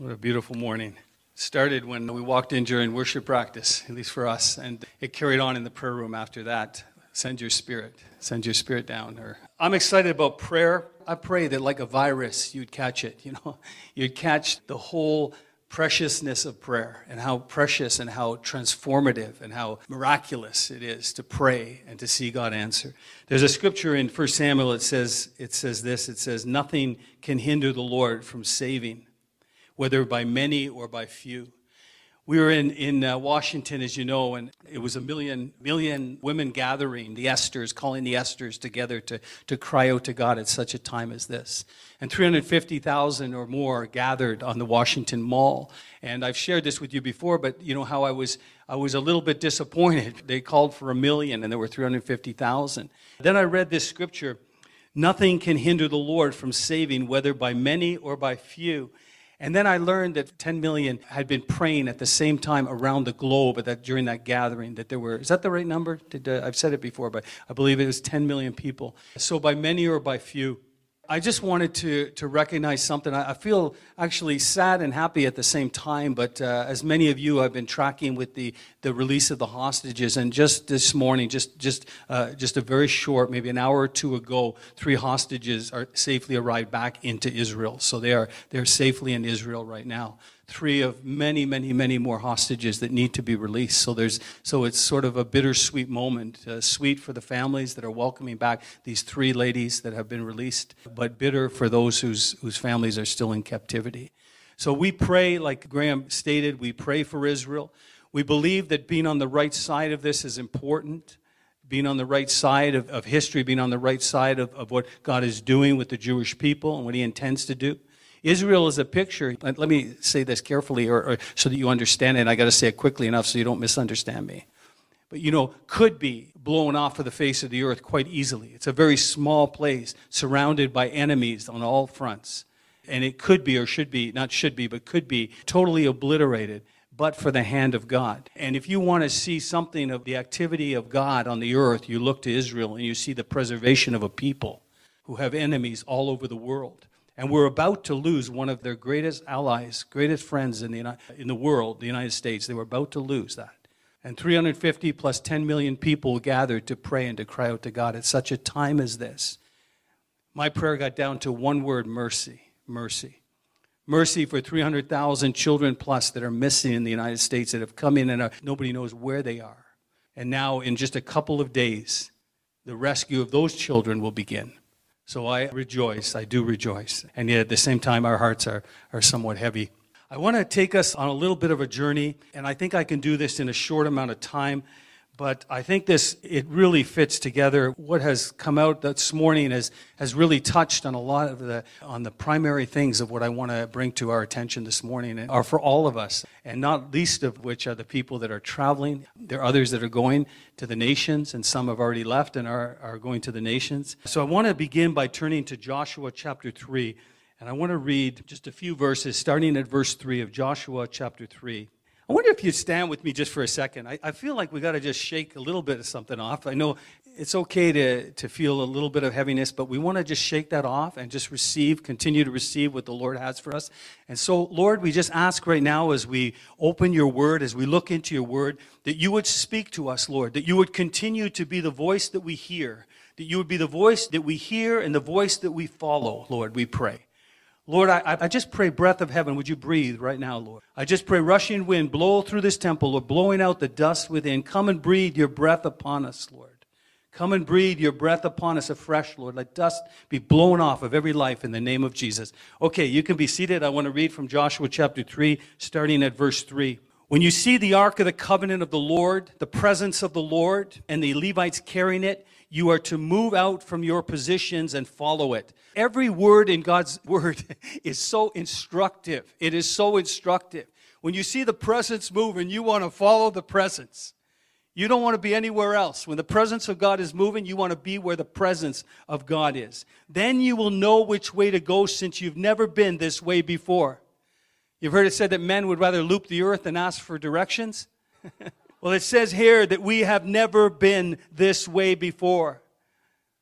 What a beautiful morning. It started when we walked in during worship practice, at least for us, and it carried on in the prayer room after that. Send your spirit down. I'm excited about prayer. I pray that like a virus, you'd catch it, You'd catch the whole preciousness of prayer and how precious and how transformative and how miraculous it is to pray and to see God answer. There's a scripture in 1 Samuel, it says, nothing can hinder the Lord from saving, whether by many or by few. We were in Washington, as you know, and it was a million women gathering, the Esthers, calling the Esthers together to cry out to God at such a time as this. And 350,000 or more gathered on the Washington Mall. And I've shared this with you before, but you know how I was a little bit disappointed. They called for 1 million and there were 350,000. Then I read this scripture, nothing can hinder the Lord from saving, whether by many or by few. And then I learned that 10 million had been praying at the same time around the globe during that gathering, that there were, is that the right number? I've said it before, but I believe it was 10 million people. So by many or by few. I just wanted to recognize something. I feel actually sad and happy at the same time, but as many of you have been tracking with the release of the hostages, and just this morning, just a very short, maybe an hour or two ago, 3 hostages are safely arrived back into Israel. So they're safely in Israel right now. 3 of many, many, many more hostages that need to be released. So it's sort of a bittersweet moment. Sweet for the families that are welcoming back these 3 ladies that have been released, but bitter for those whose families are still in captivity. So we pray, like Graham stated, we pray for Israel. We believe that being on the right side of this is important. Being on the right side of history, being on the right side of what God is doing with the Jewish people and what He intends to do. Israel is a picture. Let me say this carefully or so that you understand it. And I got to say it quickly enough so you don't misunderstand me. But could be blown off of the face of the earth quite easily. It's a very small place surrounded by enemies on all fronts. And it could be, or should be, not should be, but could be totally obliterated, but for the hand of God. And if you want to see something of the activity of God on the earth, you look to Israel and you see the preservation of a people who have enemies all over the world. And we're about to lose one of their greatest allies, greatest friends in the world, the United States. They were about to lose that. And 350 plus 10 million people gathered to pray and to cry out to God at such a time as this. My prayer got down to one word, mercy, mercy. Mercy for 300,000 children plus that are missing in the United States that have come in and nobody knows where they are. And now in just a couple of days, the rescue of those children will begin. So I rejoice, I do rejoice. And yet at the same time, our hearts are somewhat heavy. I want to take us on a little bit of a journey, and I think I can do this in a short amount of time. But I think it really fits together. What has come out this morning has really touched on a lot of the primary things of what I want to bring to our attention this morning, and are for all of us, and not least of which are the people that are traveling. There are others that are going to the nations, and some have already left and are going to the nations. So I want to begin by turning to Joshua chapter 3, and I want to read just a few verses, starting at verse 3 of Joshua chapter 3. I wonder if you'd stand with me just for a second. I feel like we got to just shake a little bit of something off. I know it's okay to feel a little bit of heaviness, but we want to just shake that off and just continue to receive what the Lord has for us. And so, Lord, we just ask right now as we open your word, as we look into your word, that you would speak to us, Lord, that you would continue to be the voice that we hear, that you would be the voice that we hear and the voice that we follow, Lord, we pray. Lord, I just pray, breath of heaven, would you breathe right now, Lord? I just pray, rushing wind, blow through this temple, or blowing out the dust within. Come and breathe your breath upon us, Lord. Come and breathe your breath upon us afresh, Lord. Let dust be blown off of every life in the name of Jesus. Okay, you can be seated. I want to read from Joshua chapter 3, starting at verse 3. When you see the ark of the covenant of the Lord, the presence of the Lord, and the Levites carrying it, you are to move out from your positions and follow it. Every word in God's word is so instructive. It is so instructive. When you see the presence moving, you want to follow the presence. You don't want to be anywhere else. When the presence of God is moving, you want to be where the presence of God is. Then you will know which way to go, since you've never been this way before. You've heard it said that men would rather loop the earth than ask for directions. Well, it says here that we have never been this way before.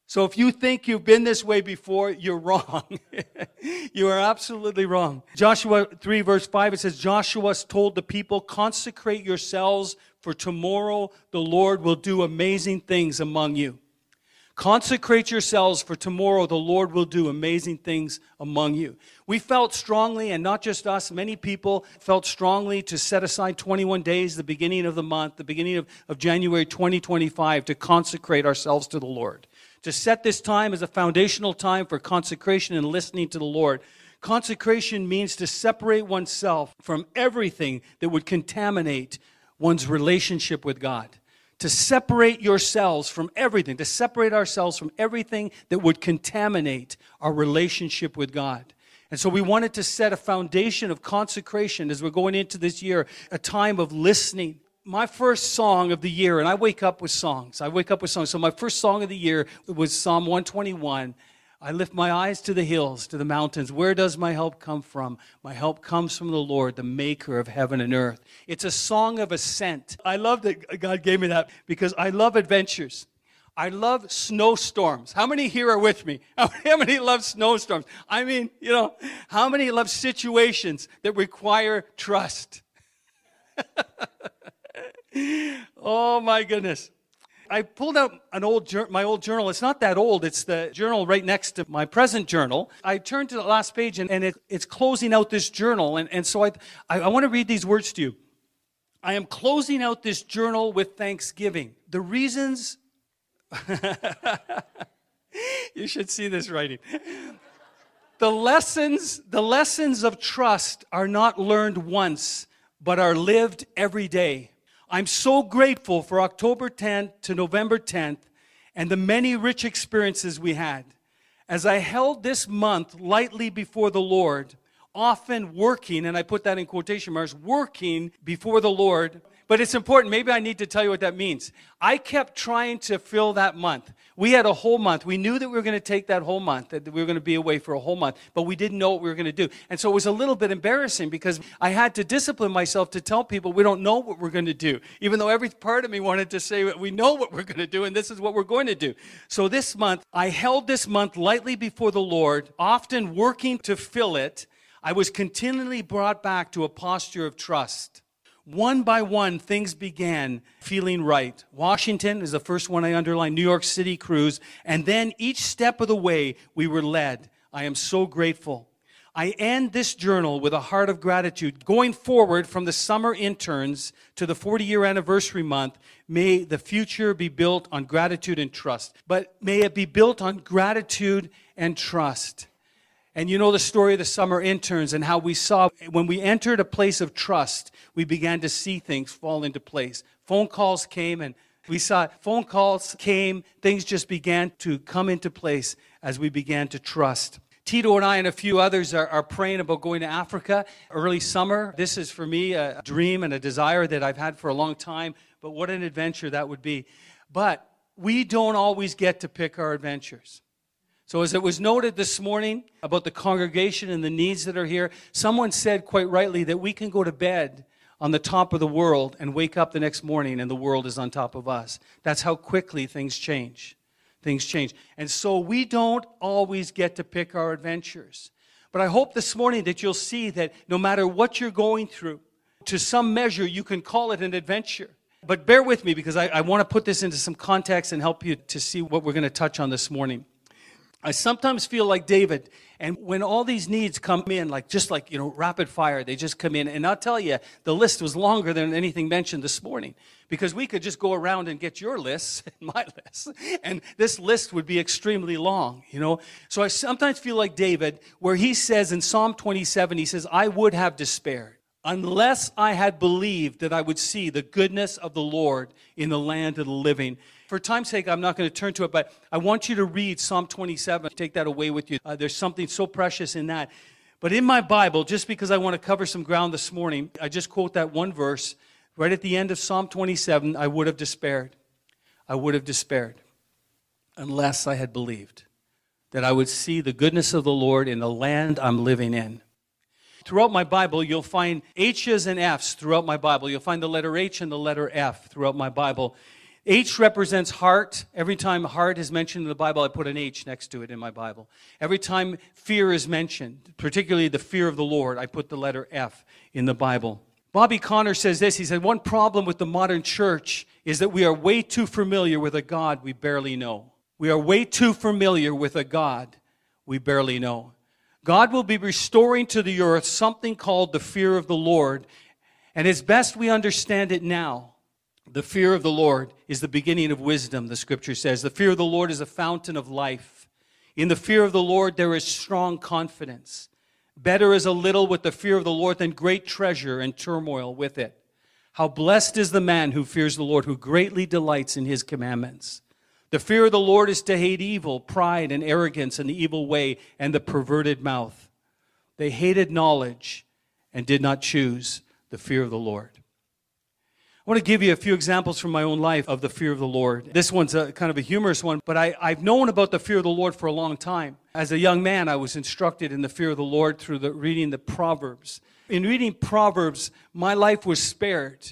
So if you think you've been this way before, you're wrong. You are absolutely wrong. Joshua 3 verse 5, it says, Joshua told the people, consecrate yourselves, for tomorrow the Lord will do amazing things among you. Consecrate yourselves, for tomorrow the Lord will do amazing things among you. We felt strongly, and not just us, many people felt strongly to set aside 21 days, the beginning of the month, the beginning of January 2025, to consecrate ourselves to the Lord. To set this time as a foundational time for consecration and listening to the Lord. Consecration means to separate oneself from everything that would contaminate one's relationship with God. To separate yourselves from everything, to separate ourselves from everything that would contaminate our relationship with God. And so we wanted to set a foundation of consecration as we're going into this year, a time of listening. My first song of the year, and I wake up with songs. So my first song of the year was Psalm 121. I lift my eyes to the hills, to the mountains. Where does my help come from? My help comes from the Lord, the maker of heaven and earth. It's a song of ascent. I love that God gave me that because I love adventures. I love snowstorms. How many here are with me? How many love snowstorms? I mean, how many love situations that require trust? Oh, my goodness. I pulled out my old journal. It's not that old. It's the journal right next to my present journal. I turned to the last page, and it's closing out this journal. And so I want to read these words to you. I am closing out this journal with thanksgiving. The reasons... You should see this writing. The lessons of trust are not learned once, but are lived every day. I'm so grateful for October 10th to November 10th and the many rich experiences we had. As I held this month lightly before the Lord, often working, and I put that in quotation marks, working before the Lord. But it's important. Maybe I need to tell you what that means. I kept trying to fill that month. We had a whole month. We knew that we were going to take that whole month, that we were going to be away for a whole month, but we didn't know what we were going to do. And so it was a little bit embarrassing because I had to discipline myself to tell people we don't know what we're going to do, even though every part of me wanted to say we know what we're going to do and this is what we're going to do. So this month, I held this month lightly before the Lord, often working to fill it. I was continually brought back to a posture of trust. One by one, things began feeling right. Washington is the first one I underlined, New York City cruise, and then each step of the way we were led. I am so grateful. I end this journal with a heart of gratitude. Going forward from the summer interns to the 40-year anniversary month, may the future be built on gratitude and trust. But may it be built on gratitude and trust. And you know the story of the summer interns and how we saw when we entered a place of trust, we began to see things fall into place. Phone calls came and things just began to come into place as we began to trust. Tito and I and a few others are praying about going to Africa early summer. This is for me a dream and a desire that I've had for a long time, but what an adventure that would be. But we don't always get to pick our adventures. So as it was noted this morning about the congregation and the needs that are here, someone said quite rightly that we can go to bed on the top of the world and wake up the next morning and the world is on top of us. That's how quickly things change. Things change. And so we don't always get to pick our adventures. But I hope this morning that you'll see that no matter what you're going through, to some measure you can call it an adventure. But bear with me because I want to put this into some context and help you to see what we're going to touch on this morning. I sometimes feel like David, and when all these needs come in, just like rapid fire, they just come in. And I'll tell you, the list was longer than anything mentioned this morning, because we could just go around and get your lists and my list, and this list would be extremely long, So I sometimes feel like David, where he says in Psalm 27, he says, I would have despaired unless I had believed that I would see the goodness of the Lord in the land of the living. For time's sake, I'm not going to turn to it, but I want you to read Psalm 27. Take that away with you. There's something so precious in that. But in my Bible, just because I want to cover some ground this morning, I just quote that one verse. Right at the end of Psalm 27, I would have despaired. I would have despaired unless I had believed that I would see the goodness of the Lord in the land I'm living in. Throughout my Bible, you'll find H's and F's throughout my Bible. You'll find the letter H and the letter F throughout my Bible. H represents heart. Every time heart is mentioned in the Bible, I put an H next to it in my Bible. Every time fear is mentioned, particularly the fear of the Lord, I put the letter F in the Bible. Bobby Conner says this. He said, one problem with the modern church is that we are way too familiar with a God we barely know. We are way too familiar with a God we barely know. God will be restoring to the earth something called the fear of the Lord, and it's best we understand it now. The fear of the Lord is the beginning of wisdom, the scripture says. The fear of the Lord is a fountain of life. In the fear of the Lord, there is strong confidence. Better is a little with the fear of the Lord than great treasure and turmoil with it. How blessed is the man who fears the Lord, who greatly delights in his commandments. The fear of the Lord is to hate evil, pride and arrogance and the evil way and the perverted mouth. They hated knowledge and did not choose the fear of the Lord. I want to give you a few examples from my own life of the fear of the Lord. This one's kind of a humorous one, but I've known about the fear of the Lord for a long time. As a young man, I was instructed in the fear of the Lord through reading the Proverbs. In reading Proverbs, my life was spared.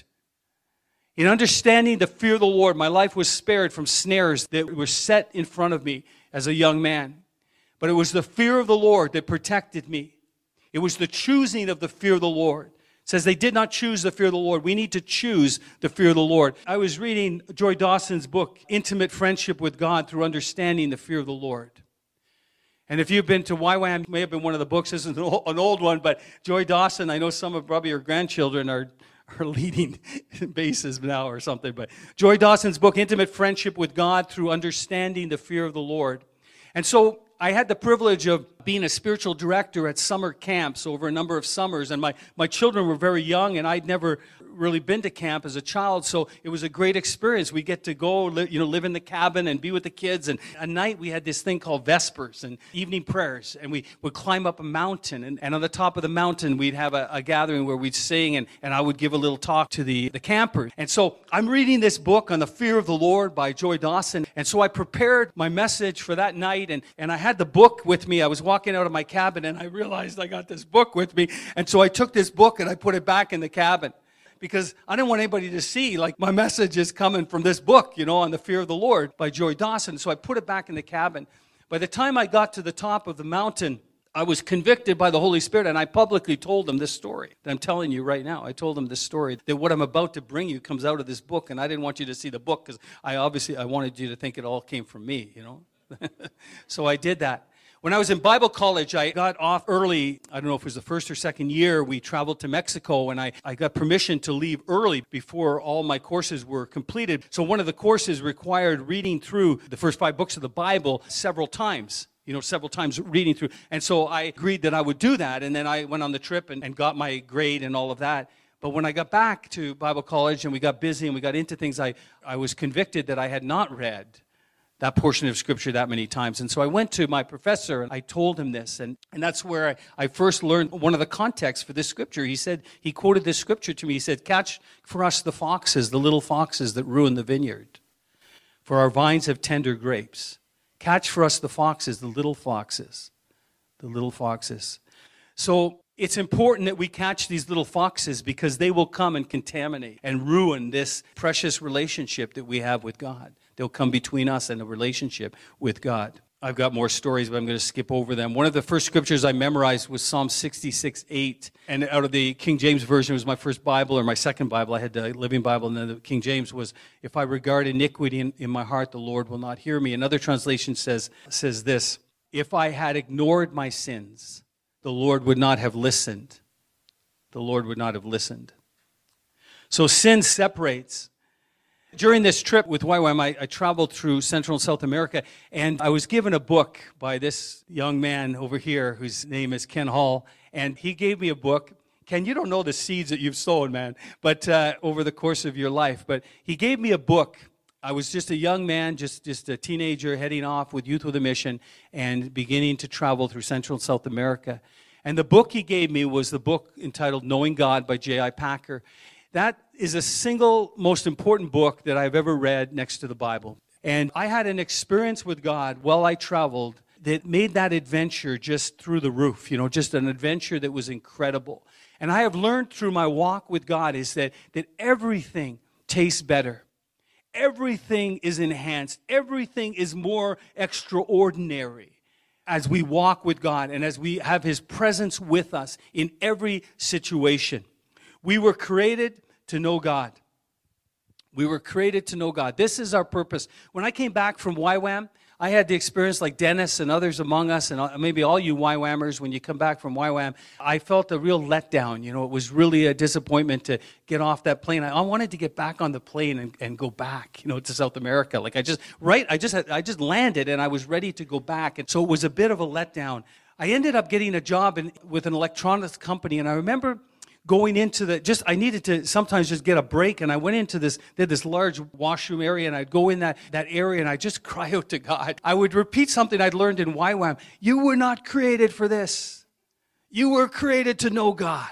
In understanding the fear of the Lord, my life was spared from snares that were set in front of me as a young man. But it was the fear of the Lord that protected me. It was the choosing of the fear of the Lord. It says they did not choose the fear of the Lord. We need to choose the fear of the Lord. I was reading Joy Dawson's book, Intimate Friendship with God Through Understanding the Fear of the Lord. And if you've been to YWAM, it may have been one of the books. This is an old one, but Joy Dawson, I know some of probably your grandchildren are leading bases now or something. But Joy Dawson's book, Intimate Friendship with God Through Understanding the Fear of the Lord. And so I had the privilege of being a spiritual director at summer camps over a number of summers, and my children were very young, and I'd never really been to camp as a child, so it was a great experience. We get to go, live in the cabin and be with the kids, and at night we had this thing called Vespers and evening prayers, and we would climb up a mountain, and on the top of the mountain we'd have a gathering where we'd sing, and I would give a little talk to the campers. And so I'm reading this book on the fear of the Lord by Joy Dawson, and so I prepared my message for that night, and I had the book with me. I was walking out of my cabin, and I realized I got this book with me, and so I took this book and I put it back in the cabin, because I didn't want anybody to see, my message is coming from this book, on the fear of the Lord by Joy Dawson. So I put it back in the cabin. By the time I got to the top of the mountain, I was convicted by the Holy Spirit, and I publicly told them this story that I'm telling you right now. I told them this story, that what I'm about to bring you comes out of this book, and I didn't want you to see the book, because I wanted you to think it all came from me, So I did that. When I was in Bible college, I got off early. I don't know if it was the first or second year. We traveled to Mexico, and I got permission to leave early before all my courses were completed. So one of the courses required reading through the first 5 books of the Bible several times, several times reading through. And so I agreed that I would do that, and then I went on the trip and got my grade and all of that. But when I got back to Bible college and we got busy and we got into things, I was convicted that I had not read that portion of Scripture that many times. And so I went to my professor and I told him this. And that's where I first learned one of the contexts for this Scripture. He quoted this Scripture to me. He said, "Catch for us the foxes, the little foxes that ruin the vineyard. For our vines have tender grapes. Catch for us the foxes, the little foxes, the little foxes." So it's important that we catch these little foxes, because they will come and contaminate and ruin this precious relationship that we have with God. They'll come between us and a relationship with God. I've got more stories, but I'm going to skip over them. One of the first scriptures I memorized was Psalm 66:8. And out of the King James Version, it was my first Bible, or my second Bible. I had the Living Bible, and then the King James was, "If I regard iniquity in my heart, the Lord will not hear me." Another translation says this, "If I had ignored my sins, the Lord would not have listened." The Lord would not have listened. So sin separates. During this trip with YWAM, I traveled through Central and South America, and I was given a book by this young man over here whose name is Ken Hall, and he gave me a book. Ken, you don't know the seeds that you've sown, man, but over the course of your life. But he gave me a book. I was just a young man, just a teenager heading off with Youth with a Mission and beginning to travel through Central and South America. And the book he gave me was the book entitled Knowing God by J.I. Packer. That is a single most important book that I've ever read next to the Bible. And I had an experience with God while I traveled that made that adventure just through the roof, just an adventure that was incredible. And I have learned through my walk with God is that everything tastes better. everything is enhanced. Everything is more extraordinary as we walk with God and as we have His presence with us in every situation. We were created to know God. We were created to know God. This is our purpose. When I came back from YWAM, I had the experience like Dennis and others among us, and maybe all you YWAMers, when you come back from YWAM, I felt a real letdown. You know, it was really a disappointment to get off that plane. I wanted to get back on the plane and go back, you know, to South America. Like I just landed and I was ready to go back. And so it was a bit of a letdown. I ended up getting a job with an electronics company, and I remember going into I needed to sometimes just get a break, and I went into they had this large washroom area, and I'd go in that area, and I'd just cry out to God. I would repeat something I'd learned in YWAM. You were not created for this. You were created to know God.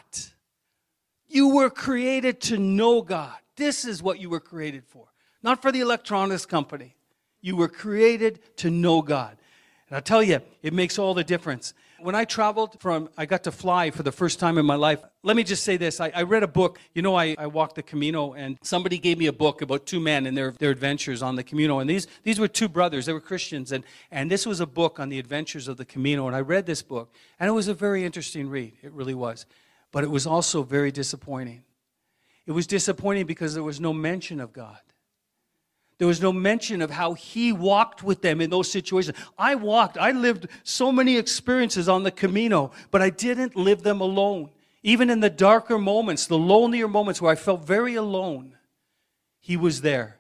You were created to know God. This is what you were created for. Not for the electronics company. You were created to know God. And I'll tell you, it makes all the difference. When I traveled I got to fly for the first time in my life. Let me just say this. I read a book. You know, I walked the Camino, and somebody gave me a book about two men and their adventures on the Camino. And these were two brothers. They were Christians. And this was a book on the adventures of the Camino. And I read this book. And it was a very interesting read. It really was. But it was also very disappointing. It was disappointing because there was no mention of God. There was no mention of how He walked with them in those situations. I lived so many experiences on the Camino, but I didn't live them alone. Even in the darker moments, the lonelier moments where I felt very alone, He was there.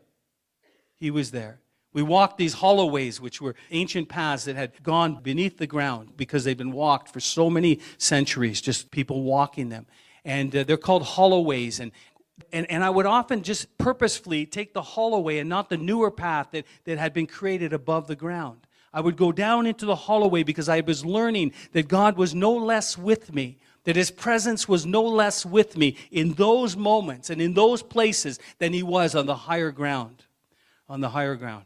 He was there. We walked these holloways, which were ancient paths that had gone beneath the ground because they'd been walked for so many centuries, just people walking them. And they're called holloways. And I would often just purposefully take the holloway and not the newer path that had been created above the ground. I would go down into the holloway because I was learning that God was no less with me, that His presence was no less with me in those moments and in those places than He was on the higher ground. On the higher ground.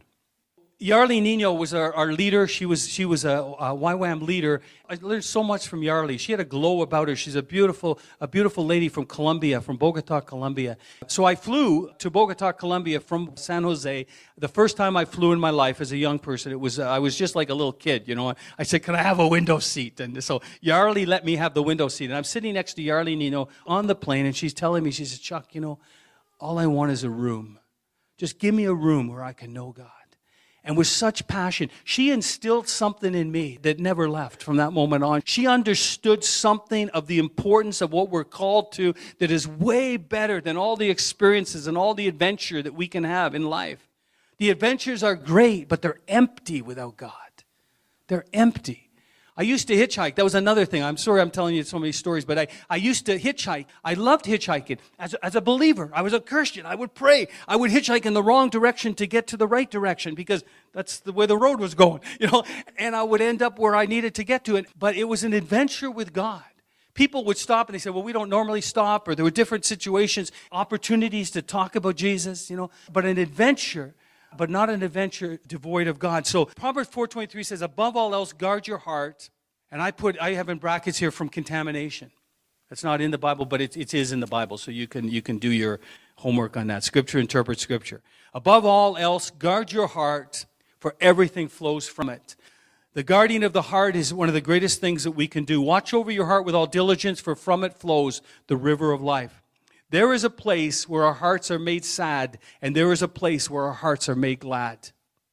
Yarly Nino was our leader. She was a YWAM leader. I learned so much from Yarly. She had a glow about her. She's a beautiful lady from Colombia, from Bogota, Colombia. So I flew to Bogota, Colombia from San Jose. The first time I flew in my life as a young person, I was just like a little kid, you know. I said, "Can I have a window seat?" And so Yarly let me have the window seat. And I'm sitting next to Yarly Nino on the plane, and she's telling me, she says, "Chuck, you know, all I want is a room. Just give me a room where I can know God." And with such passion, she instilled something in me that never left from that moment on. She understood something of the importance of what we're called to that is way better than all the experiences and all the adventure that we can have in life. The adventures are great, but they're empty without God. They're empty. I used to hitchhike. That was another thing. I'm sorry I'm telling you so many stories, but I used to hitchhike. I loved hitchhiking. As a believer, I was a Christian. I would pray. I would hitchhike in the wrong direction to get to the right direction because that's the way the road was going, you know, and I would end up where I needed to get to it. But it was an adventure with God. People would stop and they said, "Well, we don't normally stop," or there were different situations, opportunities to talk about Jesus, you know, but an adventure, but not an adventure devoid of God. So Proverbs 4:23 says, "Above all else, guard your heart." And I have in brackets here from contamination. That's not in the Bible, but it is in the Bible, so you can do your homework on that. Scripture interprets Scripture. Above all else, guard your heart, for everything flows from it. The guarding of the heart is one of the greatest things that we can do. Watch over your heart with all diligence, for from it flows the river of life. There is a place where our hearts are made sad, and there is a place where our hearts are made glad.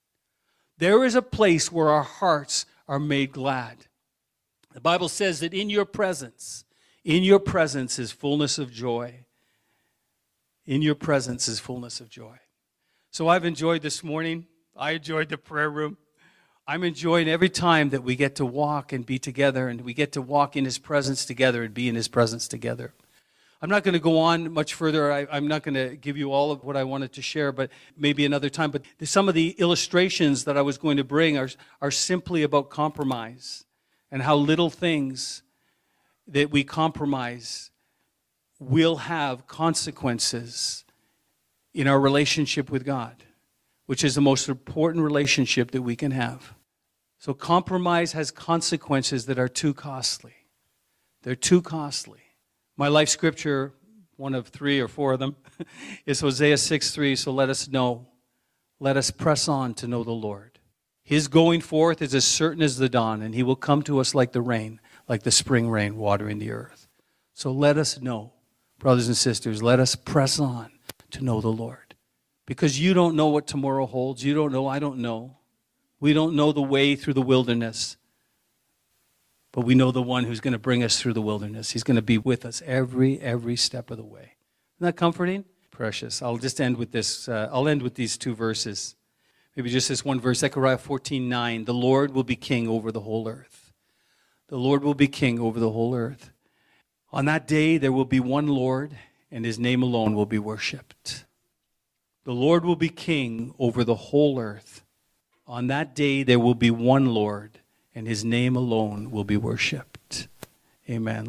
There is a place where our hearts are made glad. The Bible says that in your presence is fullness of joy. In your presence is fullness of joy. So I've enjoyed this morning. I enjoyed the prayer room. I'm enjoying every time that we get to walk and be together, and we get to walk in His presence together and be in His presence together. I'm not going to go on much further. I'm not going to give you all of what I wanted to share, but maybe another time. But some of the illustrations that I was going to bring are simply about compromise and how little things that we compromise will have consequences in our relationship with God, which is the most important relationship that we can have. So compromise has consequences that are too costly. They're too costly. My life scripture, one of 3 or 4 of them, is Hosea 6:3. So let us know let us press on to know the Lord. His going forth is as certain as the dawn, and he will come to us like the rain, like the spring rain watering the earth. So let us know, brothers and sisters, let us press on to know the Lord. Because you don't know what tomorrow holds. You don't know, I don't know. We don't know the way through the wilderness. But we know the one who's going to bring us through the wilderness. He's going to be with us every step of the way. Isn't that comforting? Precious. I'll just end with this. I'll end with these two verses. Maybe just this one verse, Zechariah 14:9. The Lord will be king over the whole earth. The Lord will be king over the whole earth. On that day, there will be one Lord, and his name alone will be worshipped. The Lord will be king over the whole earth. On that day, there will be one Lord, and his name alone will be worshipped. Amen.